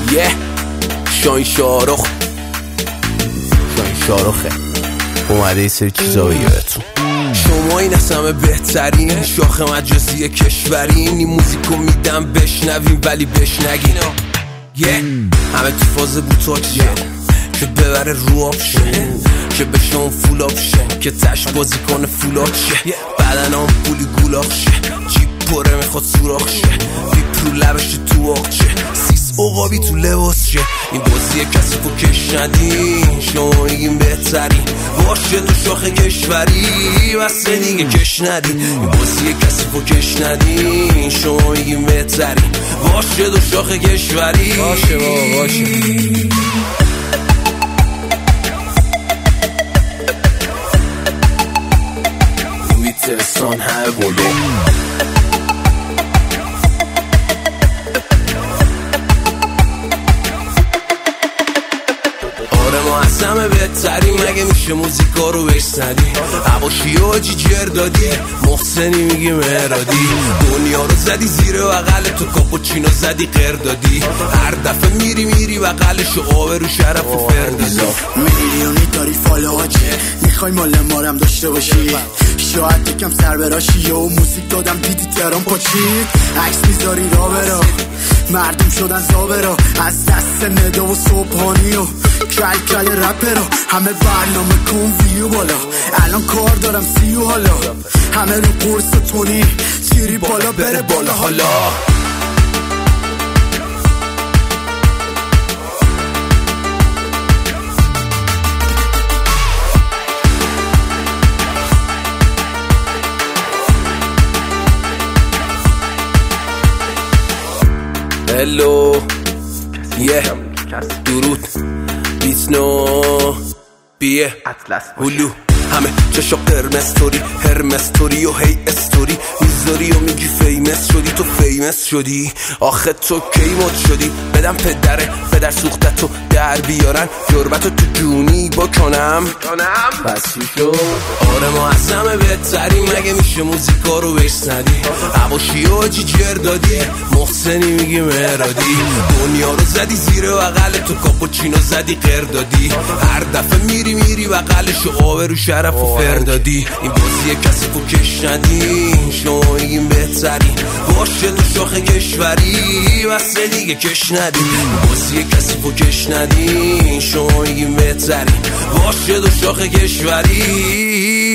شاین شارخه اومده یه سری چیزا بگیرتون. شما این از همه بهترین شاخ مجازی کشورین. این موزیکو میدم بشنویم ولی بشنگین. همه تو فاز بوتاکشن که ببره رو آپشن، که بشه اون فول آپشن، که تش بازی کنه فولاد شه. بدن هم پولی گولاخ شه، جیب پره میخواد سوراخ شه، ویپ رو لبش تو آخ شه، سیس عقابی تو لباس شه. این بازی کسی رو کش ندین، شما میگیم بهترین باشه تو شاخ کشوری، بسه دیگه کش ندین. این بازی کسی رو کش ندین، شما میگیم بهترین باشه تو شاخ کشوری. باشه بابا باشه. ترسان همه بلو آره ما از همه بهتریم، مگه میشه موزیکا رو بشنوی؟ عباشی آجی جر دادی، محسنی میگی مرادی، دنیا رو زدی زیر بغل تو، کاپوچینو زدی قر دادی، هر دفعه میری بغلش و آبه رو شرف و فردازی. میلیونی داری فالوهاچه، میخوای مال مارم داشته باشی، شاید یکم سر براشی و موزیک دادم دیدی ترام پاچید، عکس میذاری را برا مردم شدن زابرا، از دست ندا و صبحانی و کل رپرا، همه برنامه کن ویو بالا، الان کار دارم 30 حالا، همه رو قرص تونی تیری بالا بره بالا حالا. هلو درود بیت نو بیه هلو، همه چشا قرمستوری هرمستوری و هی استوری میذاری و میگی فیمس شدی، تو فیمس شدی آخه تو کی مد شدی؟ بدم پدر سوختتو در بیارن، جربتو تو جونی بکنم بس چی شد؟ آره ما از همه بهتریم، مگه میشه موزیکا رو بشنوی؟ عباشی آجی جر دادی، محسنی میگی مرادی، دنیا رو زدی زیر بغل تو، کاپوچینو زدی قر دادی، هر دفعه میری بغلش و آبه رو شرف و فردادی. این بازی کسی رو کش ندین، شما میگیم بهترین باشه تو شاخ کشوری، بسه دیگه کش ندین. این بازی کسی رو کش ندین، شما میگیم بهترین باشه تو شاخ کشوری.